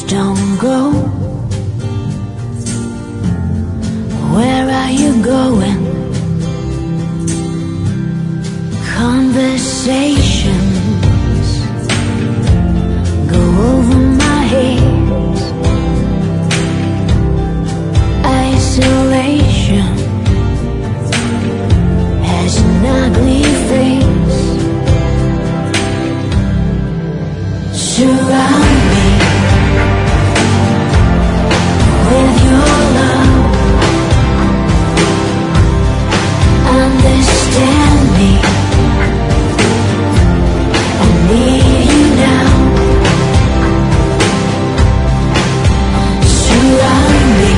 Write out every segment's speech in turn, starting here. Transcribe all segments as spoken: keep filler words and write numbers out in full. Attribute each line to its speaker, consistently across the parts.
Speaker 1: Please don't go. Where are you going? Conversations go over my head. Isolation has an ugly face. Surround me with your love. Understand me. I need you now. Surround me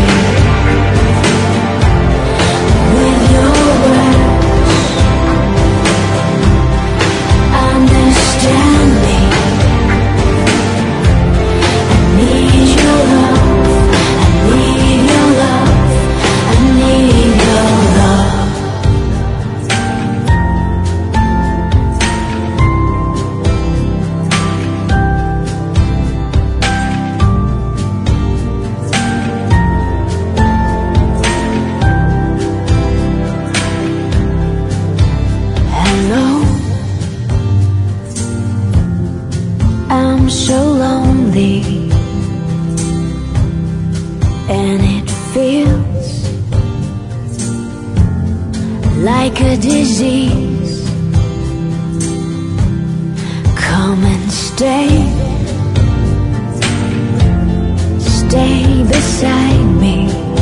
Speaker 1: with your words. Understand me. I need your love. I need your love. I need your love. Hello, I'm so lonely, and it feels like a disease. Come and stay, stay beside me,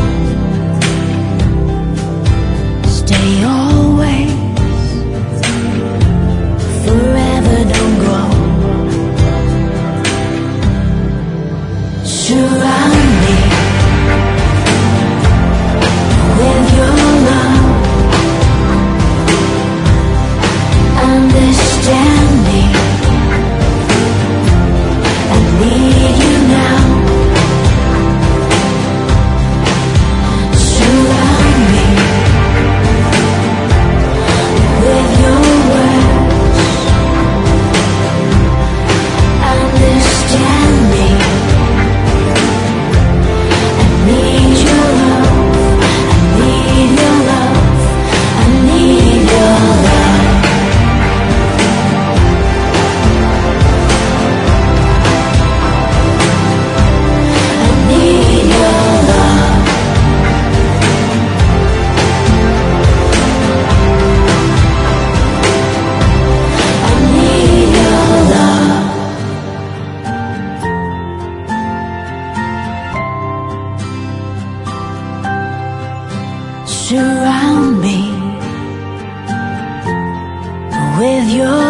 Speaker 1: stay always. Forever, don't go. Surround me with your love. Understand me. I need you now. Surround me with your words. Understand me. I need your love. I need your love. I need your love. I need your love. I need your love. Surround me with your